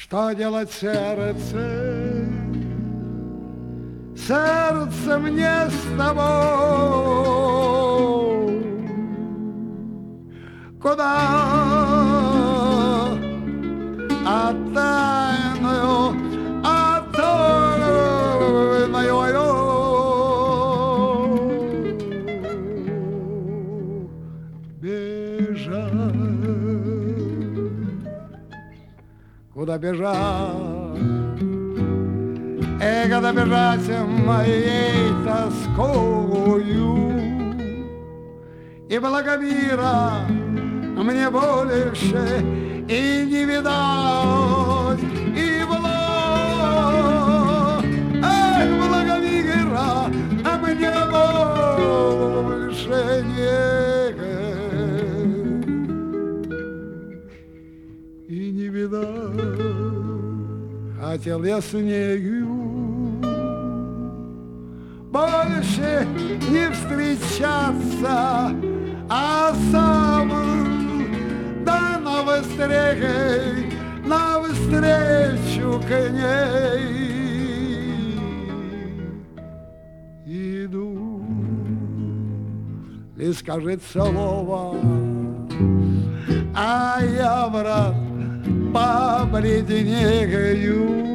Что делать сердце? Сердце мне с тобой. Куда от тайную бежать? Куда бежать? Куда бежать моей тоскою? И благомира мне больше и не видать, и благомира мне больше и не видать. Хотел я с нею больше не встречаться, а сам да навстречу к ней иду. И скажет слово, а я, брат, побледнею.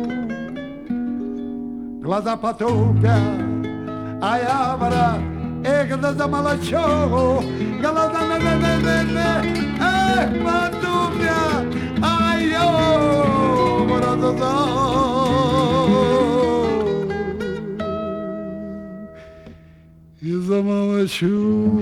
Глаза потупят, а я, брат, да замолчу. Глаза потупят, а я, брат, и замолчу.